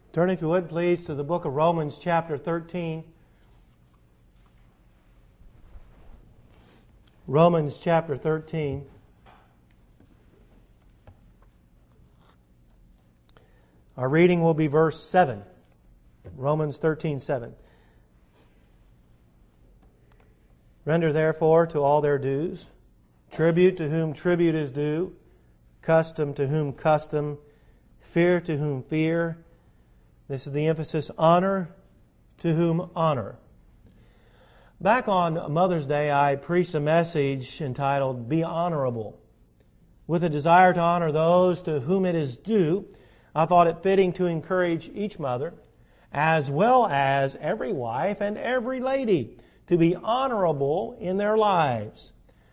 Turn, if you would, please, to the book of Romans chapter 13. Romans chapter 13. Our reading will be verse 7. Romans 13:7. Render therefore to all their dues, tribute to whom tribute is due, custom to whom custom, fear to whom fear. This is the emphasis, honor to whom honor. Back on Mother's Day, I preached a message entitled, Be Honorable. With a desire to honor those to whom it is due, I thought it fitting to encourage each mother, as well as every wife and every lady, to be honorable in their lives.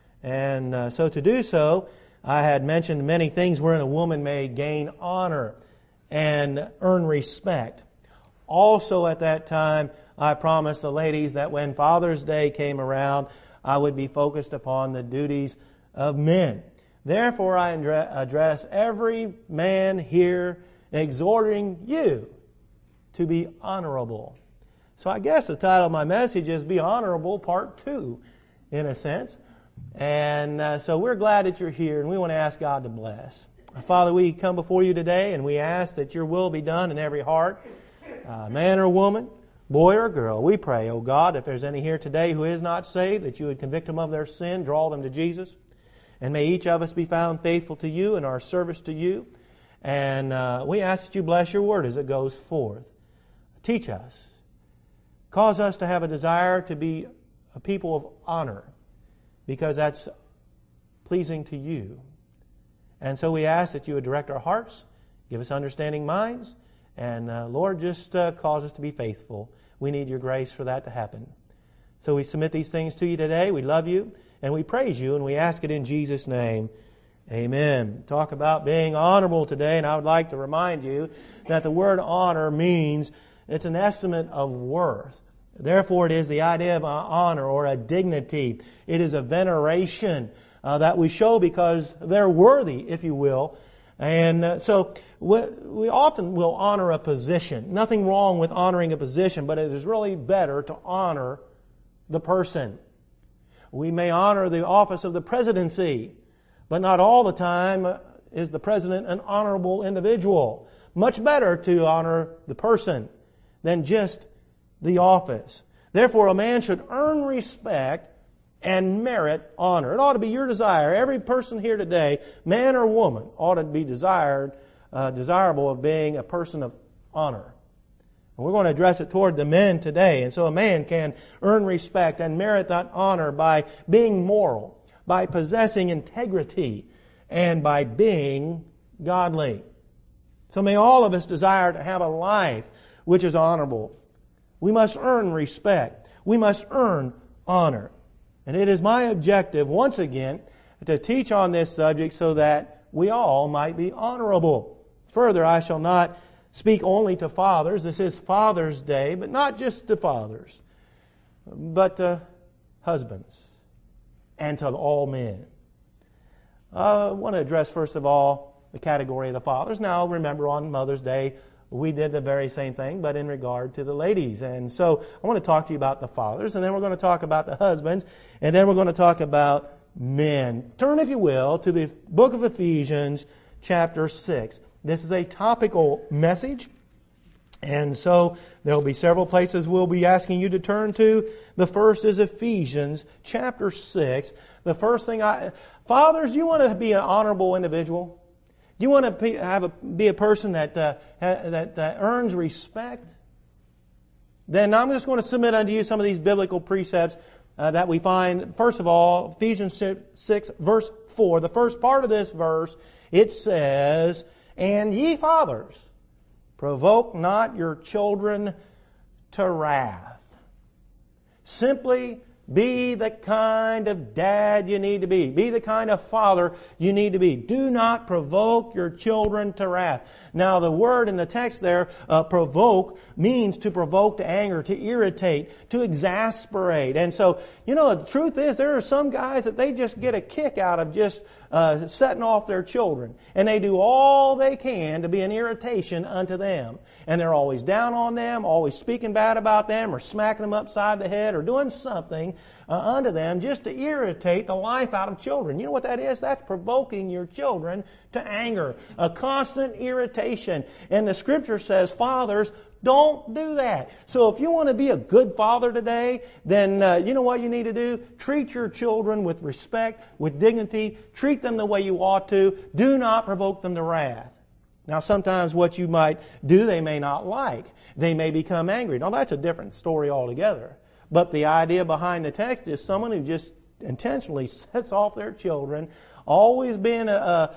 And so to do so, I had mentioned many things wherein a woman may gain honor and earn respect. Also at that time, I promised the ladies that when Father's Day came around, I would be focused upon the duties of men. Therefore, I address every man here, exhorting you to be honorable. So I guess the title of my message is Be Honorable Part 2, in a sense. And so we're glad that you're here, and we want to ask God to bless. Father, we come before you today, and we ask that your will be done in every heart, man or woman, boy or girl. We pray, oh God, if there's any here today who is not saved, that you would convict them of their sin, draw them to Jesus. And may each of us be found faithful to you in our service to you. And we ask that you bless your word as it goes forth. Teach us. Cause us to have a desire to be a people of honor, because that's pleasing to you. And so we ask that you would direct our hearts, give us understanding minds, and Lord, just cause us to be faithful. We need your grace for that to happen. So we submit these things to you today. We love you, and we praise you, and we ask it in Jesus' name. Amen. Talk about being honorable today, and I would like to remind you that the word honor means it's an estimate of worth. Therefore, it is the idea of honor or a dignity. It is a veneration that we show because they're worthy, if you will. And so we often will honor a position. Nothing wrong with honoring a position, but it is really better to honor the person. We may honor the office of the presidency, but not all the time is the president an honorable individual. Much better to honor the person than just the office. Therefore, a man should earn respect and merit honor. It ought to be your desire. Every person here today, man or woman, ought to be desirable of being a person of honor. And we're going to address it toward the men today. And so a man can earn respect and merit that honor by being moral, by possessing integrity, and by being godly. So may all of us desire to have a life which is honorable. We must earn respect. We must earn honor. And it is my objective, once again, to teach on this subject so that we all might be honorable. Further, I shall not speak only to fathers. This is Father's Day, but not just to fathers, but to husbands and to all men. I want to address, first of all, the category of the fathers. Now, remember, on Mother's Day, we did the very same thing, but in regard to the ladies. And so I want to talk to you about the fathers, and then we're going to talk about the husbands, and then we're going to talk about men. Turn, if you will, to the book of Ephesians, chapter 6. This is a topical message, and so there will be several places we'll be asking you to turn to. The first is Ephesians, chapter 6. The first thing fathers, you want to be an honorable individual? Do you want to be a person that earns respect? Then I'm just going to submit unto you some of these biblical precepts that we find. First of all, Ephesians 6, verse 4. The first part of this verse, it says, And ye fathers, provoke not your children to wrath. Simply be the kind of dad you need to be. Be the kind of father you need to be. Do not provoke your children to wrath. Now, the word in the text there, provoke, means to provoke to anger, to irritate, to exasperate. And so, the truth is there are some guys that they just get a kick out of just setting off their children. And they do all they can to be an irritation unto them. And they're always down on them, always speaking bad about them, or smacking them upside the head, or doing something unto them just to irritate the life out of children. You know what that is? That's provoking your children to anger. A constant irritation. And the Scripture says, fathers, don't do that. So if you want to be a good father today, then you know what you need to do? Treat your children with respect, with dignity. Treat them the way you ought to. Do not provoke them to wrath. Now sometimes what you might do they may not like. They may become angry. Now that's a different story altogether. But the idea behind the text is someone who just intentionally sets off their children, always being a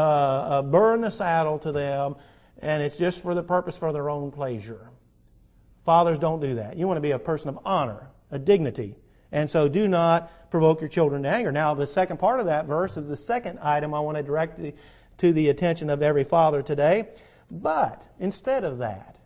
burr in the saddle to them, and it's just for the purpose for their own pleasure. Fathers, don't do that. You want to be a person of honor, a dignity. And so do not provoke your children to anger. Now, the second part of that verse is the second item I want to direct to the attention of every father today. But instead of that,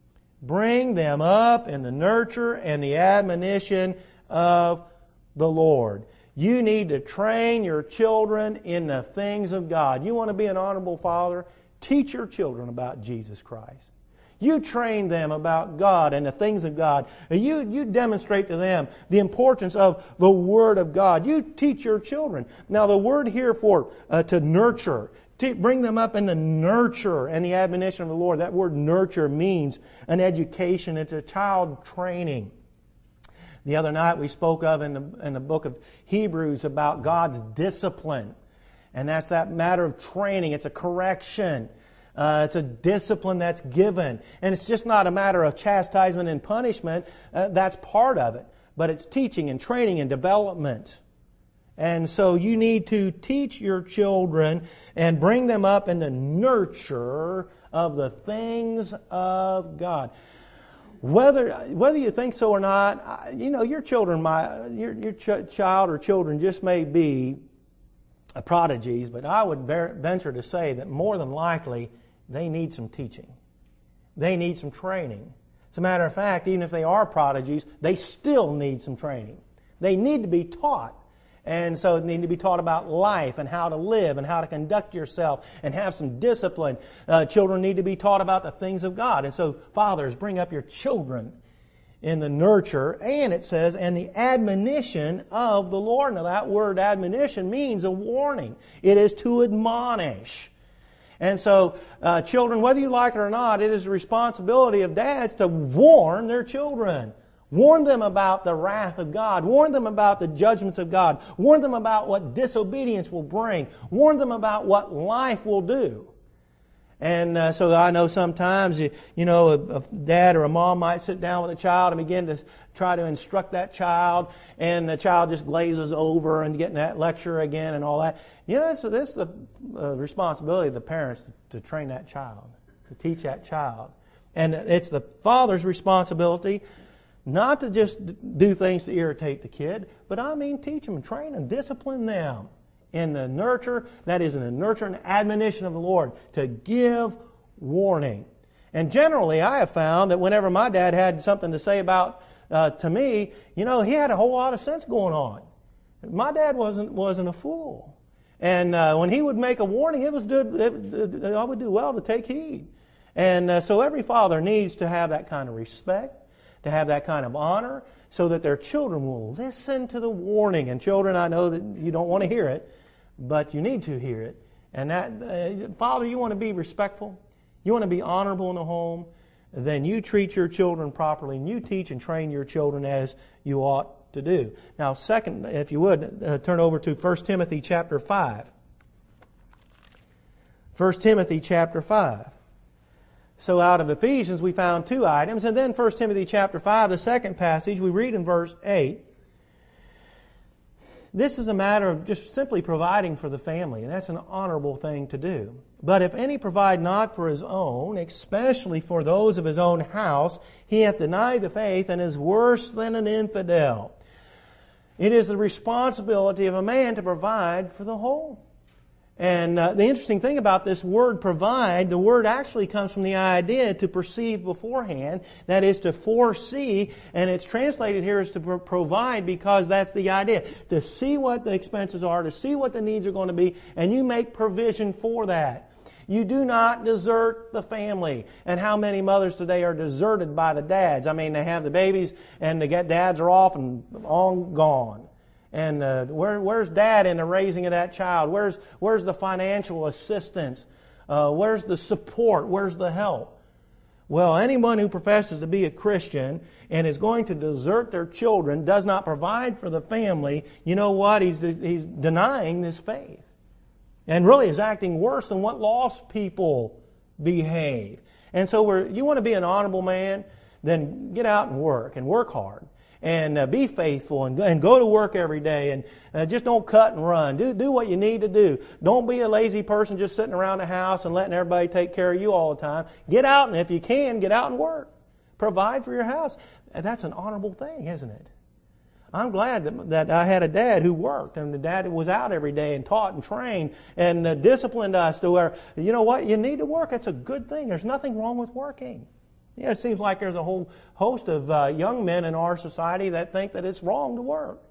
bring them up in the nurture and the admonition of the Lord. You need to train your children in the things of God. You want to be an honorable father? Teach your children about Jesus Christ. You train them about God and the things of God. You demonstrate to them the importance of the Word of God. You teach your children. Now the word here for to nurture, to bring them up in the nurture and the admonition of the Lord. That word nurture means an education. It's a child training. The other night we spoke of in the book of Hebrews about God's discipline. And that's that matter of training. It's a correction. It's a discipline that's given. And it's just not a matter of chastisement and punishment. That's part of it. But it's teaching and training and development. And so you need to teach your children and bring them up in the nurture of the things of God. Whether you think so or not, your children, your child or children just may be prodigies, but I would venture to say that more than likely they need some teaching. They need some training. As a matter of fact, even if they are prodigies, they still need some training. They need to be taught. And so they need to be taught about life and how to live and how to conduct yourself and have some discipline. Children need to be taught about the things of God. And so fathers, bring up your children in the nurture, and it says, and the admonition of the Lord. Now that word admonition means a warning. It is to admonish. And so, children, whether you like it or not, it is the responsibility of dads to warn their children. Warn them about the wrath of God. Warn them about the judgments of God. Warn them about what disobedience will bring. Warn them about what life will do. And so I know sometimes, a dad or a mom might sit down with a child and begin to try to instruct that child, and the child just glazes over and getting that lecture again and all that. So that's the responsibility of the parents to train that child, to teach that child. And it's the father's responsibility not to just do things to irritate the kid, but teach them, train them, discipline them. In the nurture, that is in the nurture and admonition of the Lord, to give warning. And generally, I have found that whenever my dad had something to say about to me, he had a whole lot of sense going on. My dad wasn't a fool, and when he would make a warning, it was good. I would do well to take heed. And so every father needs to have that kind of respect, to have that kind of honor, so that their children will listen to the warning. And children, I know that you don't want to hear it, but you need to hear it. And that, father, you want to be respectful, you want to be honorable in the home, then you treat your children properly, and you teach and train your children as you ought to do. Now, second, if you would, turn over to 1 Timothy chapter 5. 1 Timothy chapter 5. So out of Ephesians we found two items, and then 1 Timothy chapter 5, the second passage, we read in verse 8, this is a matter of just simply providing for the family, and that's an honorable thing to do. But if any provide not for his own, especially for those of his own house, he hath denied the faith and is worse than an infidel. It is the responsibility of a man to provide for the home. And the interesting thing about this word provide, the word actually comes from the idea to perceive beforehand. That is to foresee. And it's translated here as to provide because that's the idea. To see what the expenses are, to see what the needs are going to be, and you make provision for that. You do not desert the family. And how many mothers today are deserted by the dads? I mean, they have the babies and the dads are off and all gone. And where's dad in the raising of that child? Where's the financial assistance? Where's the support? Where's the help? Well, anyone who professes to be a Christian and is going to desert their children, does not provide for the family, you know what? He's denying this faith. And really is acting worse than what lost people behave. And so you want to be an honorable man, then get out and work hard. And be faithful and go to work every day and just don't cut and run. Do what you need to do. Don't be a lazy person just sitting around the house and letting everybody take care of you all the time. Get out, and if you can, get out and work. Provide for your house. That's an honorable thing, isn't it? I'm glad that I had a dad who worked, and the dad was out every day and taught and trained and disciplined us to where, you know what, you need to work. That's a good thing. There's nothing wrong with working. Yeah, it seems like there's a whole host of young men in our society that think that it's wrong to work.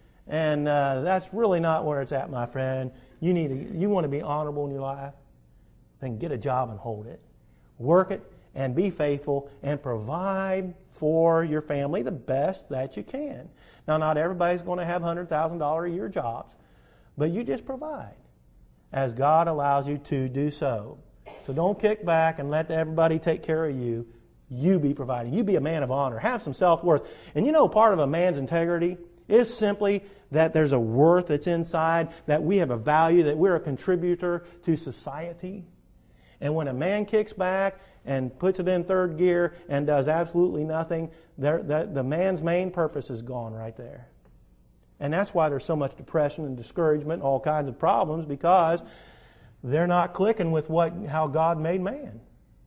And that's really not where it's at, my friend. You want to be honorable in your life, then get a job and hold it. Work it and be faithful and provide for your family the best that you can. Now, not everybody's going to have $100,000 a year jobs, but you just provide as God allows you to do so. So don't kick back and let everybody take care of you. You be providing. You be a man of honor. Have some self-worth. And you know, part of a man's integrity is simply that there's a worth that's inside, that we have a value, that we're a contributor to society. And when a man kicks back and puts it in third gear and does absolutely nothing, the man's main purpose is gone right there. And that's why there's so much depression and discouragement and all kinds of problems, because they're not clicking with how God made man.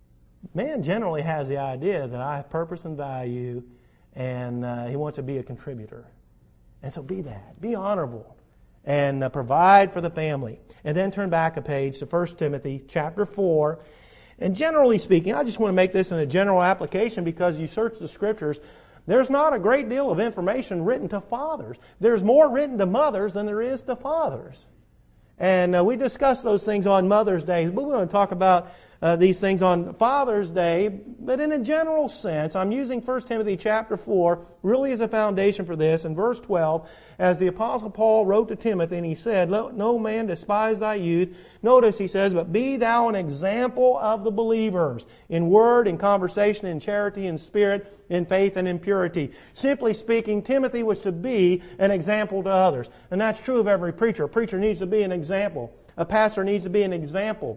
Man generally has the idea that I have purpose and value, and he wants to be a contributor. And so be that. Be honorable. And provide for the family. And then turn back a page to 1 Timothy chapter 4. And generally speaking, I just want to make this in a general application because you search the Scriptures, there's not a great deal of information written to fathers. There's more written to mothers than there is to fathers. And we discussed those things on Mother's Day. But we're going to talk about these things on Father's Day. But in a general sense, I'm using 1 Timothy chapter 4 really as a foundation for this. In verse 12, as the Apostle Paul wrote to Timothy, and he said, "Let no man despise thy youth." Notice he says, "But be thou an example of the believers, in word, in conversation, in charity, in spirit, in faith, and in purity." Simply speaking, Timothy was to be an example to others. And that's true of every preacher. A preacher needs to be an example. A pastor needs to be an example.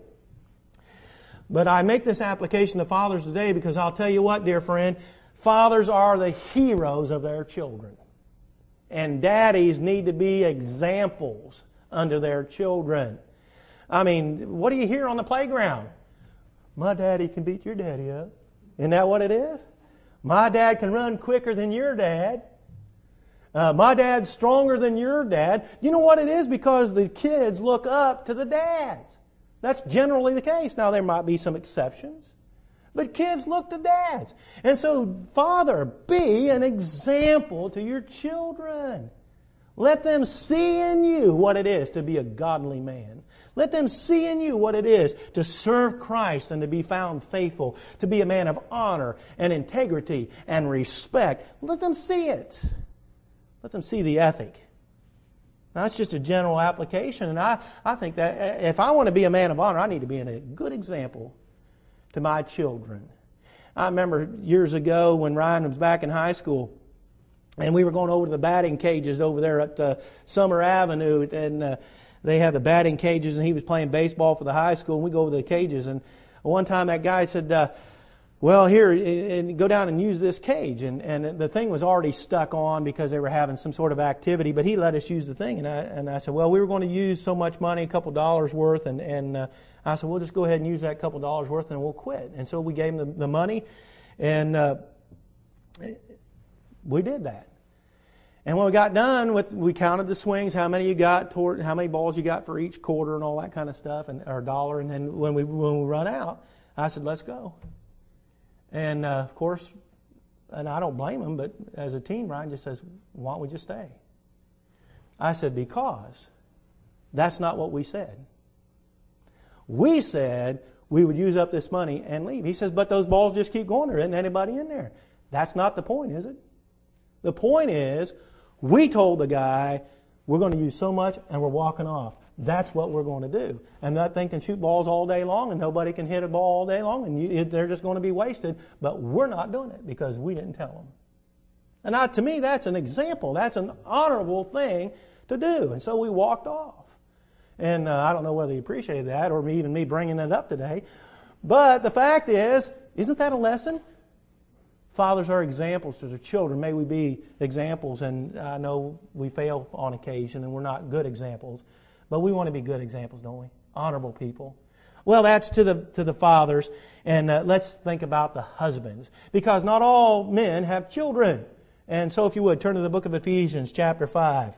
But I make this application to fathers today because I'll tell you what, dear friend, fathers are the heroes of their children. And daddies need to be examples unto their children. I mean, what do you hear on the playground? My daddy can beat your daddy up. Isn't that what it is? My dad can run quicker than your dad. My dad's stronger than your dad. You know what it is? Because the kids look up to the dads. That's generally the case. Now, there might be some exceptions, but kids look to dads. And so, father, be an example to your children. Let them see in you what it is to be a godly man. Let them see in you what it is to serve Christ and to be found faithful, to be a man of honor and integrity and respect. Let them see it. Let them see the ethic. Now, that's just a general application, and I think that if I want to be a man of honor, I need to be a good example to my children. I remember years ago when Ryan was back in high school, and we were going over to the batting cages over there at Summer Avenue, and they have the batting cages, and he was playing baseball for the high school, and we go over to the cages, and one time that guy said, well, here, and go down and use this cage. And the thing was already stuck on because they were having some sort of activity, but he let us use the thing. And I said, well, we were going to use so much money, a couple dollars worth, and I said, we'll just go ahead and use that couple dollars worth and we'll quit. And so we gave him the money, and we did that. And when we got done we counted the swings, how many you got, how many balls you got for each quarter and all that kind of stuff, or dollar. And then when we run out, I said, let's go. And of course, and I don't blame him, but as a teen, Ryan just says, why don't we just stay? I said, because that's not what we said. We said we would use up this money and leave. He says, but those balls just keep going. There isn't anybody in there. That's not the point, is it? The point is, we told the guy, we're going to use so much and we're walking off. That's what we're going to do. And that thing can shoot balls all day long and nobody can hit a ball all day long and they're just going to be wasted. But we're not doing it because we didn't tell them. And to me, that's an example. That's an honorable thing to do. And so we walked off. And I don't know whether he appreciated that or even me bringing it up today. But the fact is, isn't that a lesson? Fathers are examples to their children. May we be examples. And I know we fail on occasion and we're not good examples. But we want to be good examples, don't we? Honorable people. Well, that's to the fathers. And let's think about the husbands. Because not all men have children. And so if you would, turn to the book of Ephesians, chapter 5.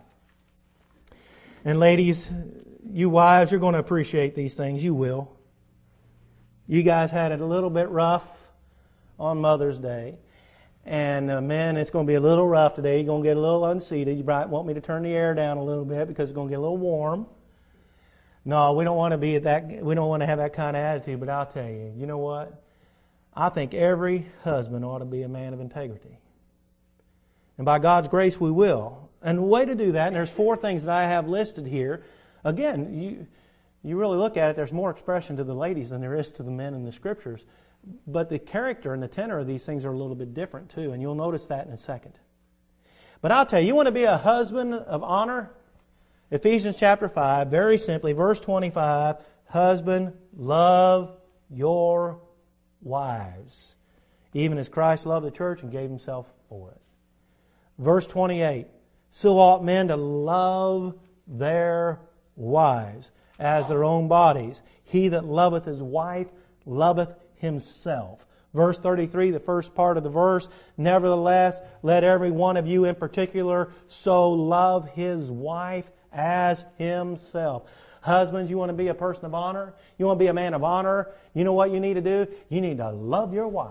And ladies, you wives, you're going to appreciate these things. You will. You guys had it a little bit rough on Mother's Day. And men, it's going to be a little rough today. You're going to get a little unseated. You might want me to turn the air down a little bit because it's going to get a little warm. No, we don't want to be at that. We don't want to have that kind of attitude. But I'll tell you, you know what? I think every husband ought to be a man of integrity. And by God's grace, we will. And the way to do that, and there's 4 things that I have listed here. Again, you really look at it, there's more expression to the ladies than there is to the men in the Scriptures. But the character and the tenor of these things are a little bit different too, and you'll notice that in a second. But I'll tell you, you want to be a husband of honor? Ephesians chapter 5, very simply, verse 25, husband, love your wives, even as Christ loved the church and gave himself for it. Verse 28, so ought men to love their wives as their own bodies. He that loveth his wife loveth himself. Verse 33, the first part of the verse, nevertheless, let every one of you in particular so love his wife as himself. Husbands, you want to be a person of honor? You want to be a man of honor? You know what you need to do? You need to love your wife.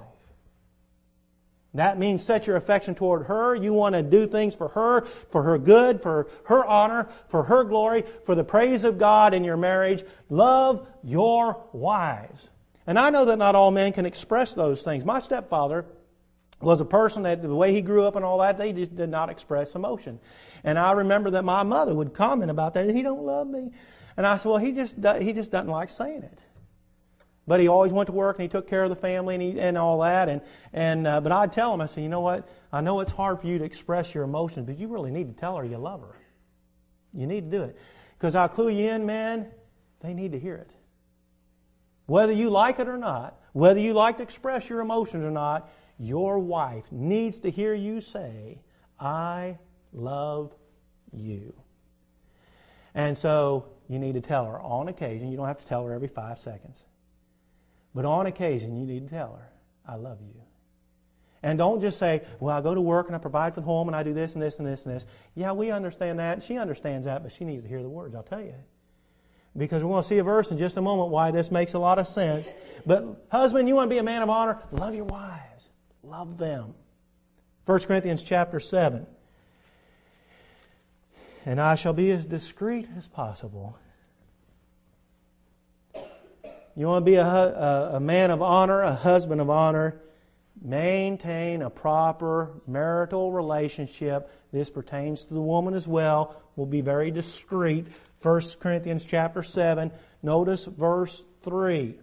That means set your affection toward her. You want to do things for her good, for her honor, for her glory, for the praise of God in your marriage. Love your wives. And I know that not all men can express those things. My stepfather was a person that the way he grew up and all that, they just did not express emotion. And I remember that my mother would comment about that. He don't love me. And I said, well, he just doesn't like saying it. But he always went to work and he took care of the family and all that. But I'd tell him, I said, you know what? I know it's hard for you to express your emotions, but you really need to tell her you love her. You need to do it. Because I'll clue you in, man, they need to hear it. Whether you like it or not, whether you like to express your emotions or not, your wife needs to hear you say, I love you. And so you need to tell her on occasion. You don't have to tell her every 5 seconds. But on occasion, you need to tell her, I love you. And don't just say, well, I go to work and I provide for the home and I do this and this and this and this. Yeah, we understand that. She understands that, but she needs to hear the words, I'll tell you. Because we're going to see a verse in just a moment why this makes a lot of sense. But husband, you want to be a man of honor? Love your wives. Love them. 1 Corinthians chapter 7. And I shall be as discreet as possible. You want to be a man of honor, a husband of honor. Maintain a proper marital relationship. This pertains to the woman as well. We'll be very discreet. 1 Corinthians chapter 7. Notice verse 3.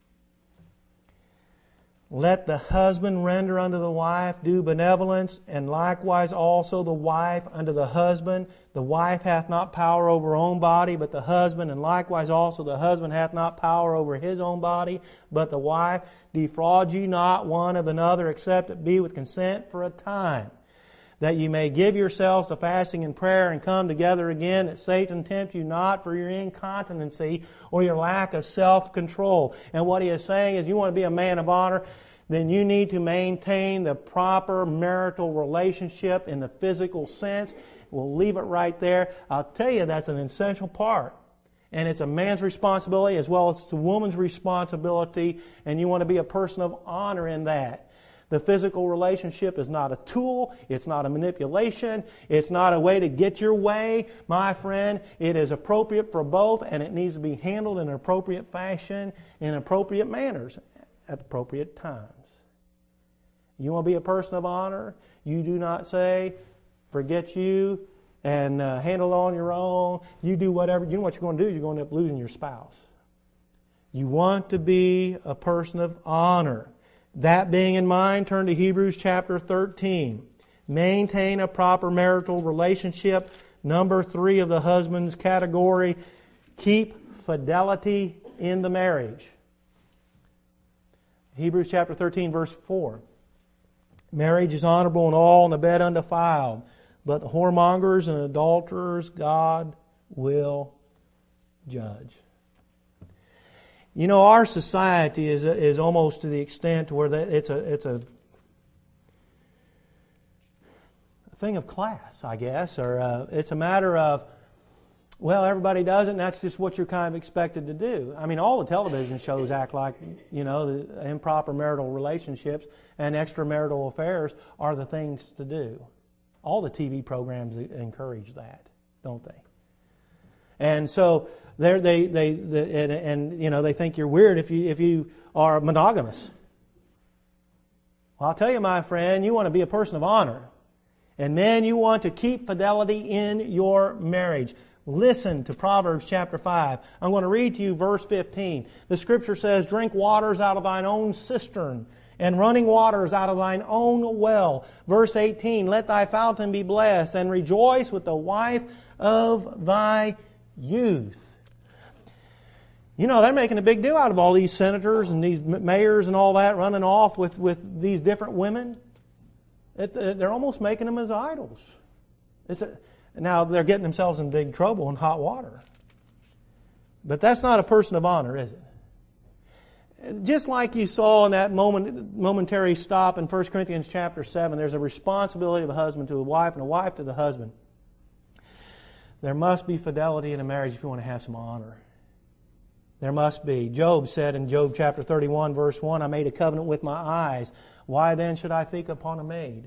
Let the husband render unto the wife due benevolence, and likewise also the wife unto the husband. The wife hath not power over her own body, but the husband, and likewise also the husband hath not power over his own body, but the wife. Defraud ye not one of another, except it be with consent for a time, that ye may give yourselves to fasting and prayer, and come together again, that Satan tempt you not for your incontinency or your lack of self-control. And what he is saying is, you want to be a man of honor, then you need to maintain the proper marital relationship in the physical sense. We'll leave it right there. I'll tell you, that's an essential part. And it's a man's responsibility as well as it's a woman's responsibility, and you want to be a person of honor in that. The physical relationship is not a tool. It's not a manipulation. It's not a way to get your way. My friend, it is appropriate for both, and it needs to be handled in an appropriate fashion, in appropriate manners, at appropriate times. You want to be a person of honor? You do not say, forget you, and handle it on your own. You do whatever. You know what you're going to do? You're going to end up losing your spouse. You want to be a person of honor. That being in mind, turn to Hebrews chapter 13. Maintain a proper marital relationship. Number 3 of the husband's category, keep fidelity in the marriage. Hebrews chapter 13, verse 4. Marriage is honorable in all, and the bed undefiled. But the whoremongers and adulterers God will judge. You know, our society is almost to the extent where it's a thing of class, I guess, or it's a matter of, well, everybody does it, and that's just what you're kind of expected to do. I mean, all the television shows act like, you know, the improper marital relationships and extramarital affairs are the things to do. All the TV programs encourage that, don't they? And so they you know, they think you're weird if you are monogamous. Well, I'll tell you, my friend, you want to be a person of honor, and then you want to keep fidelity in your marriage. Listen to Proverbs chapter 5. I'm going to read to you verse 15. The Scripture says, "Drink waters out of thine own cistern, and running waters out of thine own well." Verse 18, "Let thy fountain be blessed, and rejoice with the wife of thy youth." You know, they're making a big deal out of all these senators and these mayors and all that running off with these different women. They're almost making them as idols. Now, they're getting themselves in big trouble in hot water. But that's not a person of honor, is it? Just like you saw in that momentary stop in 1 Corinthians chapter 7, there's a responsibility of a husband to a wife and a wife to the husband. There must be fidelity in a marriage if you want to have some honor. There must be. Job said in Job chapter 31, verse 1, "I made a covenant with my eyes. Why then should I think upon a maid?"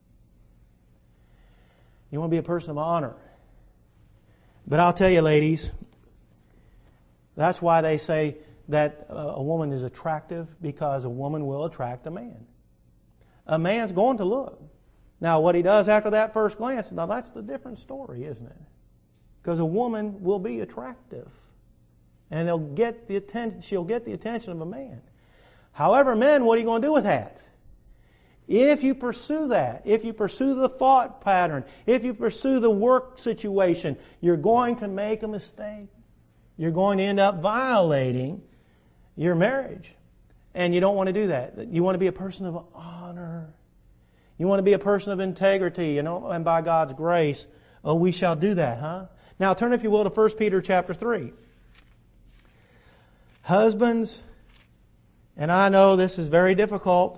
You want to be a person of honor. But I'll tell you, ladies, that's why they say that a woman is attractive, because a woman will attract a man. A man's going to look. Now, what he does after that first glance, now that's the different story, isn't it? Because a woman will be attractive. And she'll get the attention of a man. However, men, what are you going to do with that? If you pursue that, if you pursue the thought pattern, if you pursue the work situation, you're going to make a mistake. You're going to end up violating your marriage. And you don't want to do that. You want to be a person of honor. You want to be a person of integrity, you know, and by God's grace, we shall do that, huh? Now turn, if you will, to 1 Peter chapter 3. Husbands, and I know this is very difficult,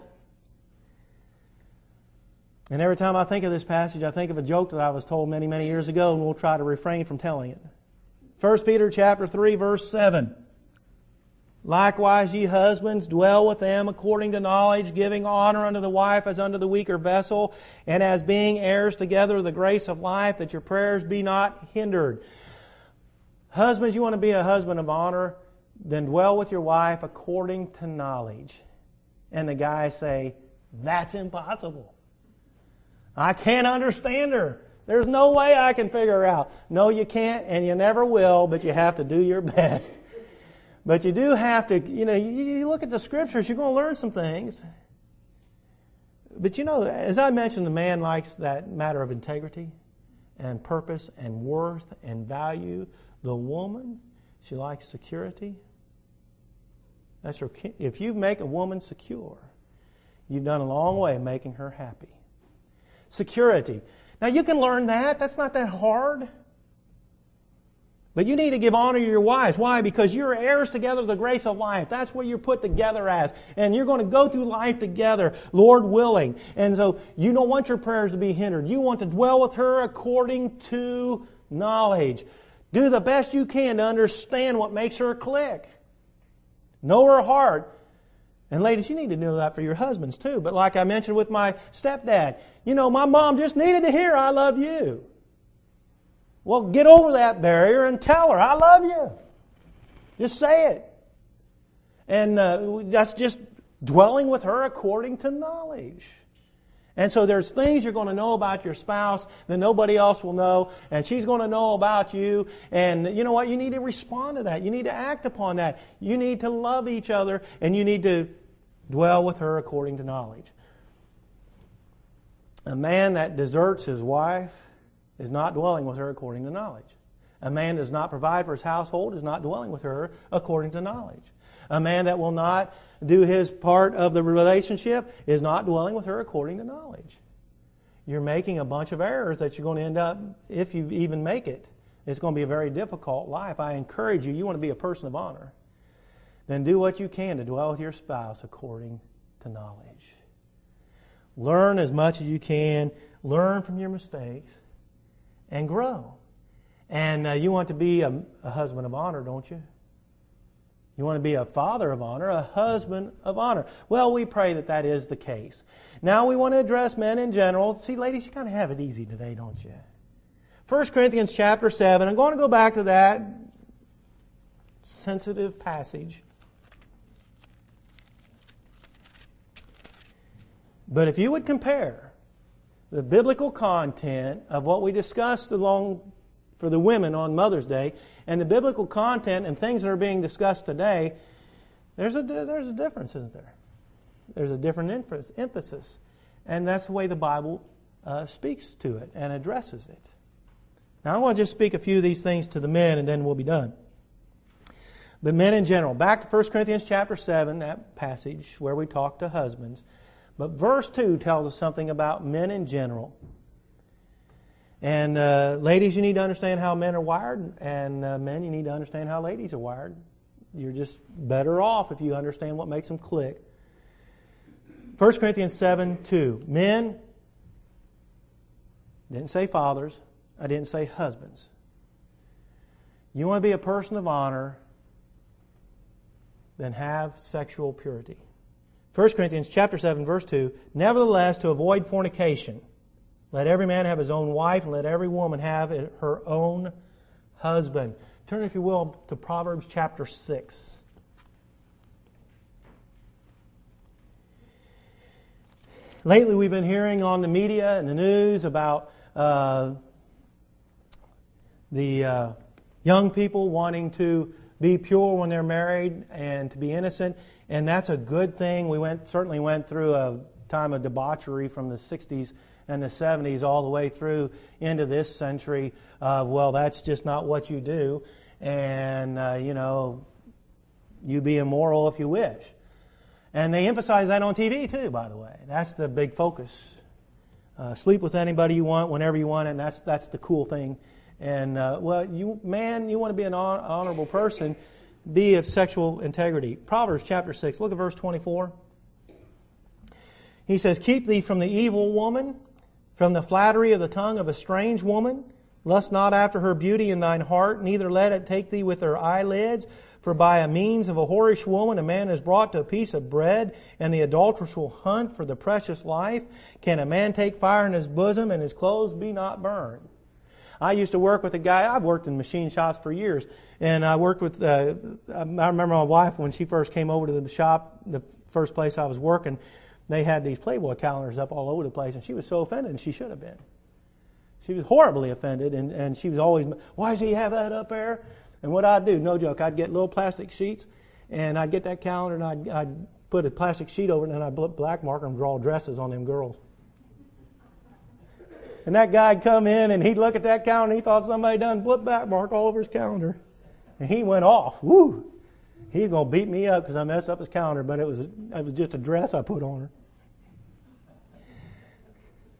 and every time I think of this passage, I think of a joke that I was told many, many years ago, and we'll try to refrain from telling it. 1 Peter chapter 3, verse 7. "Likewise, ye husbands, dwell with them according to knowledge, giving honor unto the wife as unto the weaker vessel, and as being heirs together of the grace of life, that your prayers be not hindered." Husbands, you want to be a husband of honor? Then dwell with your wife according to knowledge. And the guys say, "That's impossible. I can't understand her. There's no way I can figure her out." No, you can't, and you never will, but you have to do your best. But you do have to, you know, you look at the Scriptures, you're going to learn some things. But you know, as I mentioned, the man likes that matter of integrity and purpose and worth and value. The woman, she likes security. That's her. If you make a woman secure, you've done a long way of making her happy. Security. Now you can learn that. That's not that hard. But you need to give honor to your wives. Why? Because you're heirs together of the grace of life. That's what you're put together as. And you're going to go through life together, Lord willing. And so you don't want your prayers to be hindered. You want to dwell with her according to knowledge. Do the best you can to understand what makes her click. Know her heart. And ladies, you need to know that for your husbands too. But like I mentioned with my stepdad, my mom just needed to hear, I love you. Well, get over that barrier and tell her, I love you. Just say it. And that's just dwelling with her according to knowledge. And so there's things you're going to know about your spouse that nobody else will know, and she's going to know about you. And you know what? You need to respond to that. You need to act upon that. You need to love each other, and you need to dwell with her according to knowledge. A man that deserts his wife is not dwelling with her according to knowledge. A man that does not provide for his household is not dwelling with her according to knowledge. A man that will not do his part of the relationship is not dwelling with her according to knowledge. You're making a bunch of errors that you're going to end up, if you even make it, it's going to be a very difficult life. I encourage you want to be a person of honor, then do what you can to dwell with your spouse according to knowledge. Learn as much as you can. Learn from your mistakes. And grow. And you want to be a husband of honor, don't you? You want to be a father of honor, a husband of honor. Well, we pray that that is the case. Now we want to address men in general. See, ladies, you kind of have it easy today, don't you? 1 Corinthians chapter 7. I'm going to go back to that sensitive passage. But if you would compare the biblical content of what we discussed along for the women on Mother's Day and the biblical content and things that are being discussed today, there's a difference, isn't there? There's a different emphasis. And that's the way the Bible speaks to it and addresses it. Now I want to just speak a few of these things to the men and then we'll be done. But men in general, back to 1 Corinthians chapter 7, that passage where we talk to husbands. But verse 2 tells us something about men in general. And ladies, you need to understand how men are wired. And men, you need to understand how ladies are wired. You're just better off if you understand what makes them click. 1 Corinthians 7:2. Men, didn't say fathers. I didn't say husbands. You want to be a person of honor, then have sexual purity. 1 Corinthians chapter 7, verse 2, nevertheless, to avoid fornication, let every man have his own wife, and let every woman have her own husband. Turn, if you will, to Proverbs chapter 6. Lately, we've been hearing on the media and the news about the young people wanting to be pure when they're married and to be innocent. And that's a good thing. We certainly went through a time of debauchery from the 60s and the 70s all the way through into this century of, well, that's just not what you do. And, you be immoral if you wish. And they emphasize that on TV too, by the way. That's the big focus. Sleep with anybody you want, whenever you want, and that's the cool thing. And, you want to be an honorable person. Be of sexual integrity. Proverbs chapter 6, look at verse 24. He says, keep thee from the evil woman, from the flattery of the tongue of a strange woman. Lust not after her beauty in thine heart, neither let it take thee with her eyelids. For by a means of a whorish woman a man is brought to a piece of bread, and the adulteress will hunt for the precious life. Can a man take fire in his bosom, and his clothes be not burned? I used to work with a guy. I've worked in machine shops for years. And I worked with, I remember my wife when she first came over to the shop, the first place I was working, they had these Playboy calendars up all over the place. And she was so offended, and she should have been. She was horribly offended, and she was always, why does he have that up there? And what I'd do, no joke, I'd get little plastic sheets, and I'd get that calendar, and I'd put a plastic sheet over it, and I'd black marker and draw dresses on them girls. And that guy'd come in and he'd look at that calendar and he thought somebody done blip back mark all over his calendar. And he went off. Woo! He's going to beat me up because I messed up his calendar, but it was just a dress I put on her.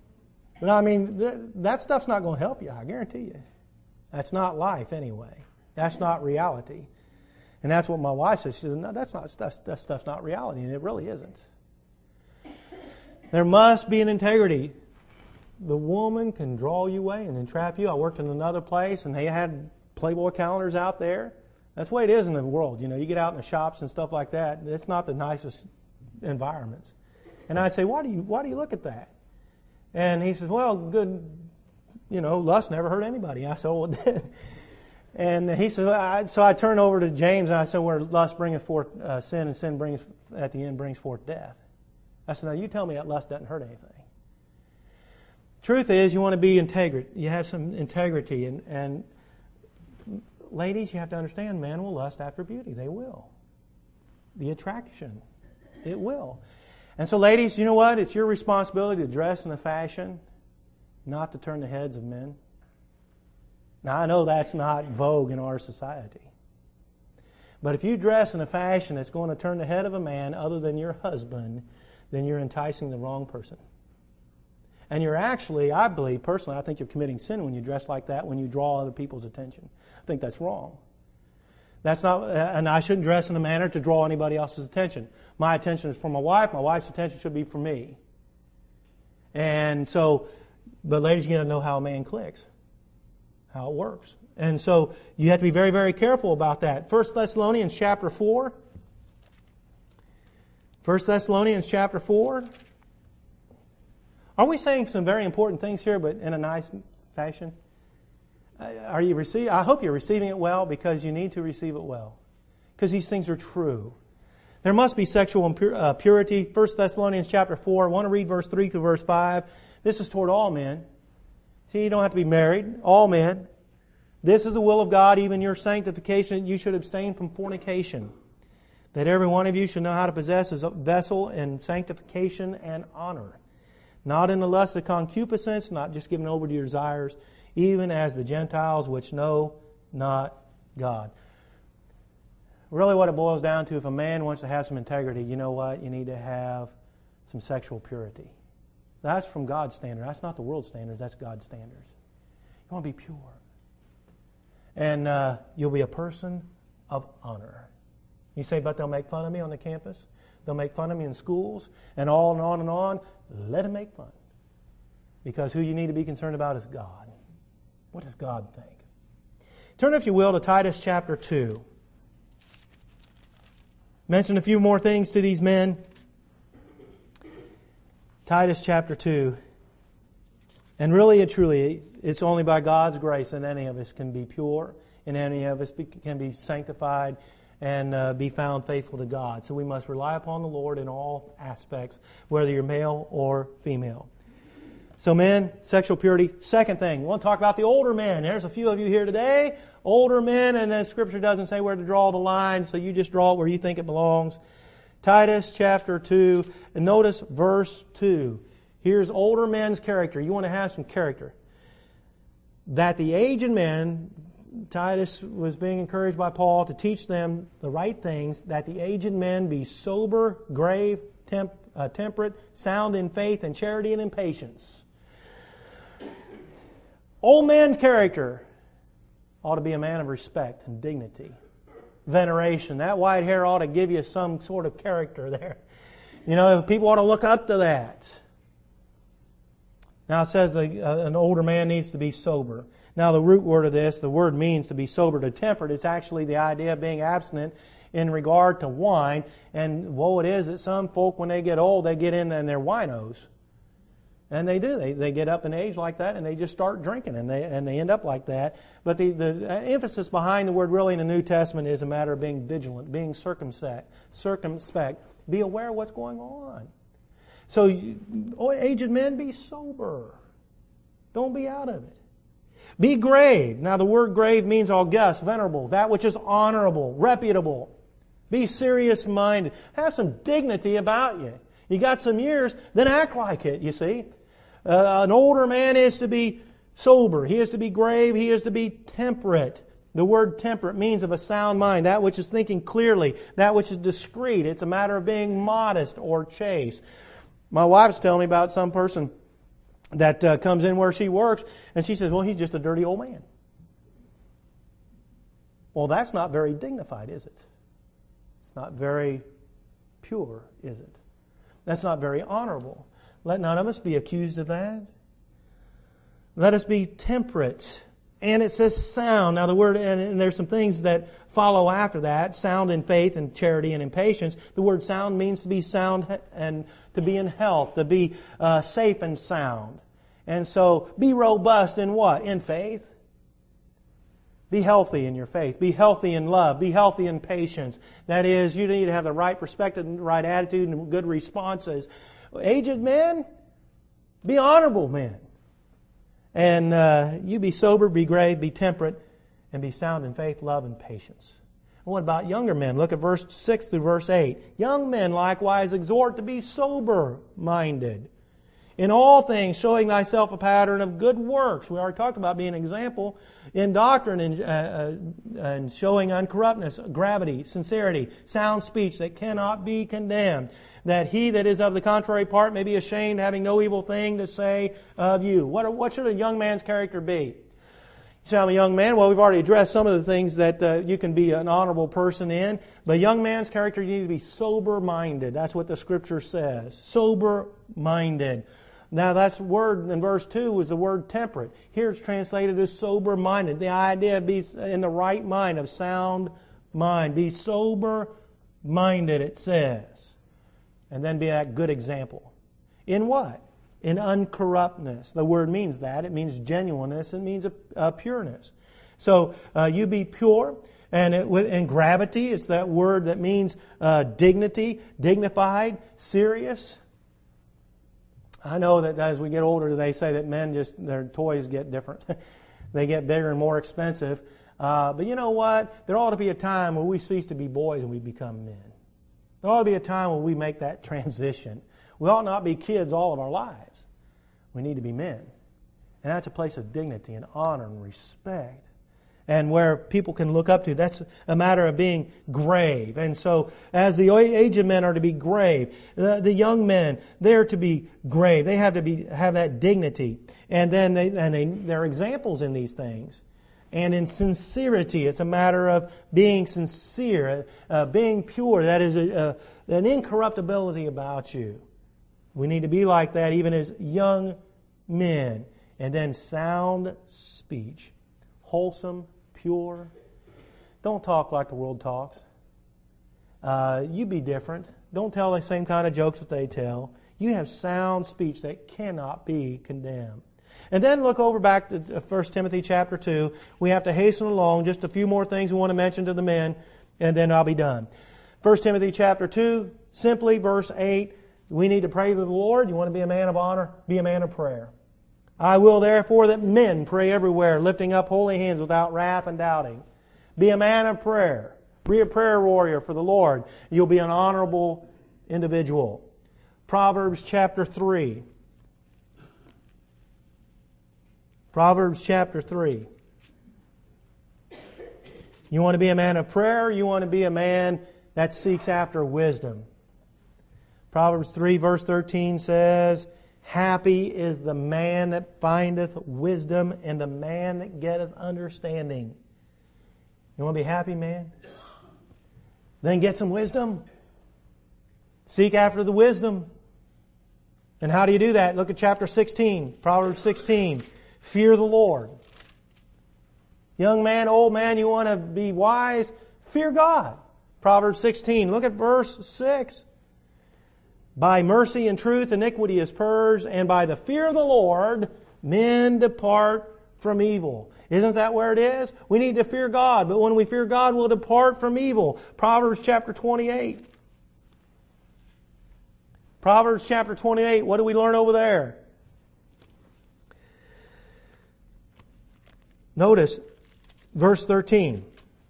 But I mean, that stuff's not going to help you, I guarantee you. That's not life anyway. That's not reality. And that's what my wife says. She says, no, that stuff's not reality, and it really isn't. There must be an integrity. The woman can draw you away and entrap you. I worked in another place, and they had Playboy calendars out there. That's the way it is in the world. You get out in the shops and stuff like that. It's not the nicest environments. And I'd say, why do you look at that? And he says, well, good, lust never hurt anybody. I said, well, it did. And he said, so I turned over to James, and I said, where lust bringeth forth sin, and sin brings at the end brings forth death. I said, now you tell me that lust doesn't hurt anything. Truth is, you want to be integrate. You have some integrity. And ladies, you have to understand, men will lust after beauty. They will. The attraction. It will. And so ladies, you know what? It's your responsibility to dress in a fashion, not to turn the heads of men. Now, I know that's not vogue in our society. But if you dress in a fashion that's going to turn the head of a man other than your husband, then you're enticing the wrong person. And you're actually, I believe, personally, I think you're committing sin when you dress like that, when you draw other people's attention. I think that's wrong. That's not, and I shouldn't dress in a manner to draw anybody else's attention. My attention is for my wife. My wife's attention should be for me. And so, but ladies, you got to know how a man clicks, how it works. And so you have to be very, very careful about that. 1 Thessalonians chapter 4. 1 Thessalonians chapter 4. Are we saying some very important things here, but in a nice fashion? Are you receiving? I hope you're receiving it well, because you need to receive it well, because these things are true. There must be sexual purity. 1 Thessalonians chapter 4. I want to read verse 3 to verse 5. This is toward all men. See, you don't have to be married. All men. This is the will of God, even your sanctification, that you should abstain from fornication, that every one of you should know how to possess his vessel in sanctification and honor, not in the lust of concupiscence, not just giving over to your desires, even as the Gentiles which know not God. Really what it boils down to, if a man wants to have some integrity, you know what? You need to have some sexual purity. That's from God's standard. That's not the world's standards. That's God's standards. You want to be pure. And you'll be a person of honor. You say, but they'll make fun of me on the campus. They'll make fun of me in schools, and on and on and on. Let them make fun. Because who you need to be concerned about is God. What does God think? Turn, if you will, to Titus chapter 2. Mention a few more things to these men. Titus chapter 2. And really and truly, it's only by God's grace that any of us can be pure, and any of us can be sanctified and be found faithful to God. So we must rely upon the Lord in all aspects, whether you're male or female. So men, sexual purity. Second thing, we want to talk about the older men. There's a few of you here today, older men, and then Scripture doesn't say where to draw the line, so you just draw it where you think it belongs. Titus chapter 2, and notice verse 2. Here's older men's character. You want to have some character. That the aged men, Titus was being encouraged by Paul to teach them the right things, that the aged men be sober, grave, temperate, sound in faith and charity and in patience. Old man's character ought to be a man of respect and dignity, veneration. That white hair ought to give you some sort of character there. People ought to look up to that. Now it says an older man needs to be sober. Now the root word of this, the word means to be sober, to temperate. It's actually the idea of being abstinent in regard to wine. And woe it is that some folk, when they get old, they get in and they're winos. And they do. They get up in age like that and they just start drinking and they end up like that. But the emphasis behind the word really in the New Testament is a matter of being vigilant, being circumspect. Be aware of what's going on. So, aged men, be sober. Don't be out of it. Be grave. Now, the word grave means august, venerable, that which is honorable, reputable. Be serious-minded. Have some dignity about you. You got some years, then act like it, you see. An older man is to be sober. He is to be grave. He is to be temperate. The word temperate means of a sound mind, that which is thinking clearly, that which is discreet. It's a matter of being modest or chaste. My wife's telling me about some person that comes in where she works, and she says, well, he's just a dirty old man. Well, that's not very dignified, is it? It's not very pure, is it? That's not very honorable. Let none of us be accused of that. Let us be temperate. And it says sound. Now the word, and there's some things that follow after that. Sound in faith and charity and in patience. The word sound means to be sound and to be in health, to be safe and sound. And so be robust in what? In faith. Be healthy in your faith. Be healthy in love. Be healthy in patience. That is, you need to have the right perspective and the right attitude and good responses. Aged men, be honorable men. And you be sober, be grave, be temperate, and be sound in faith, love, and patience. And what about younger men? Look at verse 6 through verse 8. Young men likewise exhort to be sober-minded. In all things, showing thyself a pattern of good works. We already talked about being an example in doctrine and showing uncorruptness, gravity, sincerity, sound speech that cannot be condemned. That he that is of the contrary part may be ashamed, having no evil thing to say of you. What should a young man's character be? You say, I'm a young man. Well, we've already addressed some of the things that you can be an honorable person in. But young man's character, you need to be sober-minded. That's what the Scripture says. Sober-minded. Now, that's word in verse 2 was the word temperate. Here it's translated as sober-minded. The idea of be in the right mind, of sound mind. Be sober-minded, it says. And then be that good example. In what? In uncorruptness. The word means that. It means genuineness. It means pureness. So you be pure. And in gravity, it's that word that means dignity, dignified, serious. I know that as we get older, they say that men their toys get different. They get bigger and more expensive. But you know what? There ought to be a time when we cease to be boys and we become men. There ought to be a time when we make that transition. We ought not be kids all of our lives. We need to be men. And that's a place of dignity and honor and respect. And where people can look up to. That's a matter of being grave. And so, as the aged men are to be grave, the young men, they're to be grave. They have to have that dignity. And then they're examples in these things. And in sincerity, it's a matter of being sincere, being pure. That is an incorruptibility about you. We need to be like that even as young men. And then sound speech. Wholesome, pure. Don't talk like the world talks. You be different. Don't tell the same kind of jokes that they tell. You have sound speech that cannot be condemned. And then look over back to 1 Timothy chapter 2. We have to hasten along. Just a few more things we want to mention to the men, and then I'll be done. 1 Timothy chapter 2, simply verse 8. We need to pray to the Lord. You want to be a man of honor? Be a man of prayer. I will therefore that men pray everywhere, lifting up holy hands without wrath and doubting. Be a man of prayer. Be a prayer warrior for the Lord. You'll be an honorable individual. Proverbs chapter 3. Proverbs chapter 3. You want to be a man of prayer? You want to be a man that seeks after wisdom. Proverbs 3 verse 13 says, Happy is the man that findeth wisdom and the man that getteth understanding. You want to be happy, man? Then get some wisdom. Seek after the wisdom. And how do you do that? Look at chapter 16, Proverbs 16. Fear the Lord. Young man, old man, you want to be wise? Fear God. Proverbs 16. Look at verse 6. By mercy and truth iniquity is purged, and by the fear of the Lord men depart from evil. Isn't that where it is? We need to fear God, but when we fear God, we'll depart from evil. Proverbs chapter 28. Proverbs chapter 28. What do we learn over there? Notice verse 13.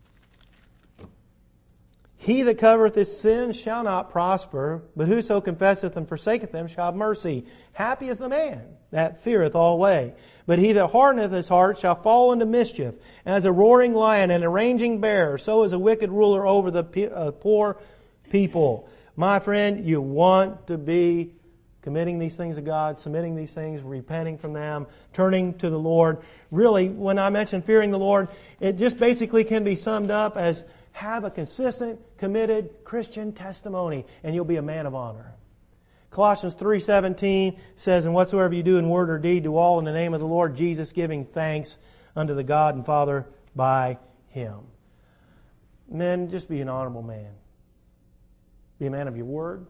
He that covereth his sins shall not prosper, but whoso confesseth and forsaketh them shall have mercy. Happy is the man that feareth always. But he that hardeneth his heart shall fall into mischief. As a roaring lion and a raging bear, so is a wicked ruler over the poor people. My friend, you want to be committing these things to God, submitting these things, repenting from them, turning to the Lord. Really, when I mention fearing the Lord, it just basically can be summed up as have a consistent, committed Christian testimony, and you'll be a man of honor. Colossians 3:17 says, "And whatsoever you do in word or deed, do all in the name of the Lord Jesus, giving thanks unto the God and Father by Him." Men, just be an honorable man. Be a man of your word.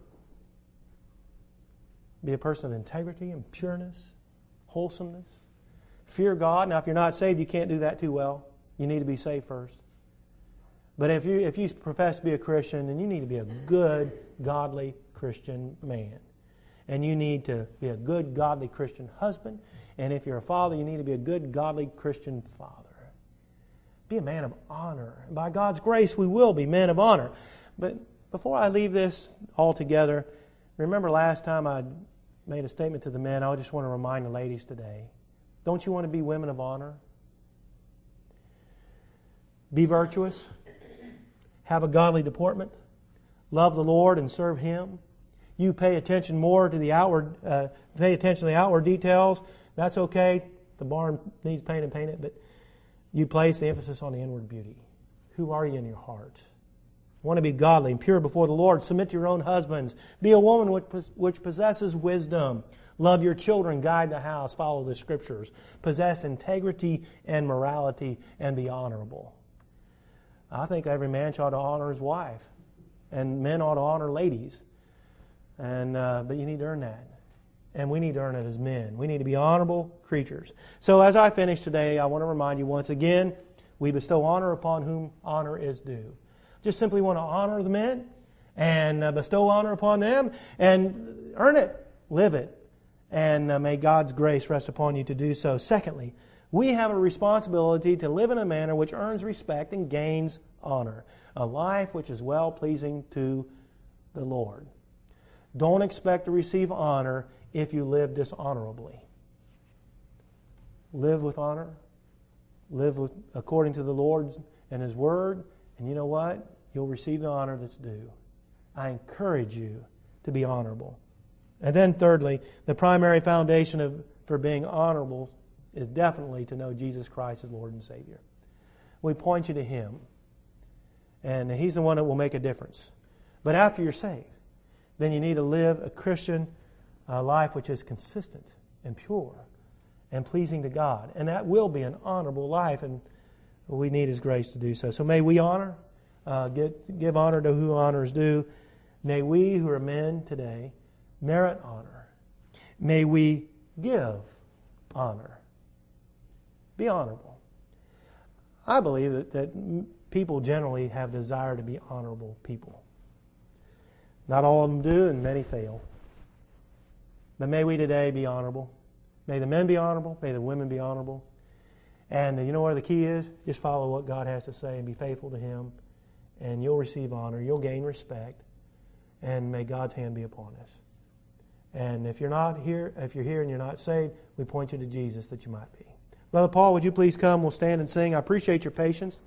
Be a person of integrity and pureness, wholesomeness. Fear God. Now, if you're not saved, you can't do that too well. You need to be saved first. But if you profess to be a Christian, then you need to be a good, godly Christian man. And you need to be a good, godly Christian husband. And if you're a father, you need to be a good, godly Christian father. Be a man of honor. And by God's grace, we will be men of honor. But before I leave this altogether, remember last time I made a statement to the men, I just want to remind the ladies today. Don't you want to be women of honor? Be virtuous. Have a godly deportment. Love the Lord and serve Him. You pay attention more to the outward, pay attention to the outward details. That's okay. The barn needs painted, but you place the emphasis on the inward beauty. Who are you in your heart? Want to be godly and pure before the Lord. Submit to your own husbands. Be a woman which possesses wisdom. Love your children. Guide the house. Follow the Scriptures. Possess integrity and morality and be honorable. I think every man ought to honor his wife. And men ought to honor ladies. But you need to earn that. And we need to earn it as men. We need to be honorable creatures. So as I finish today, I want to remind you once again, we bestow honor upon whom honor is due. Just simply want to honor the men and bestow honor upon them and earn it, live it. And may God's grace rest upon you to do so. Secondly, we have a responsibility to live in a manner which earns respect and gains honor. A life which is well-pleasing to the Lord. Don't expect to receive honor if you live dishonorably. Live with honor. Live according to the Lord and His Word. And you know what? You'll receive the honor that's due. I encourage you to be honorable. And then thirdly, the primary foundation for being honorable is definitely to know Jesus Christ as Lord and Savior. We point you to Him. And He's the one that will make a difference. But after you're saved, then you need to live a Christian life which is consistent and pure and pleasing to God. And that will be an honorable life, and we need His grace to do so. So may we honor, give honor to who honor is due. May we who are men today merit honor. May we give honor. Be honorable. I believe that people generally have desire to be honorable people. Not all of them do, and many fail. But may we today be honorable. May the men be honorable. May the women be honorable. And you know where the key is? Just follow what God has to say and be faithful to Him. And you'll receive honor. You'll gain respect. And may God's hand be upon us. And if you're here and you're not saved, we point you to Jesus that you might be. Brother Paul, would you please come? We'll stand and sing. I appreciate your patience.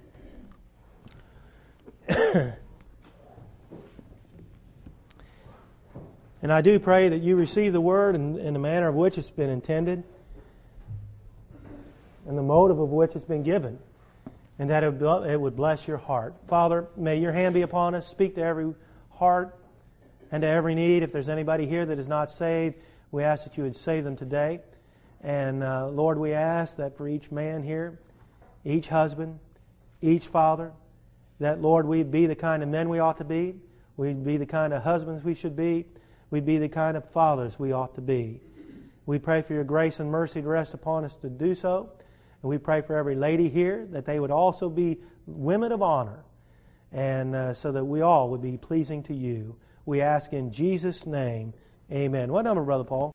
And I do pray that you receive the Word in the manner of which it's been intended and the motive of which it's been given, and that it would bless your heart. Father, may your hand be upon us. Speak to every heart and to every need. If there's anybody here that is not saved, we ask that you would save them today. And Lord, we ask that for each man here, each husband, each father, that, Lord, we'd be the kind of men we ought to be. We'd be the kind of husbands we should be. We'd be the kind of fathers we ought to be. We pray for your grace and mercy to rest upon us to do so. And we pray for every lady here that they would also be women of honor, and so that we all would be pleasing to you. We ask in Jesus' name, amen. What number, Brother Paul?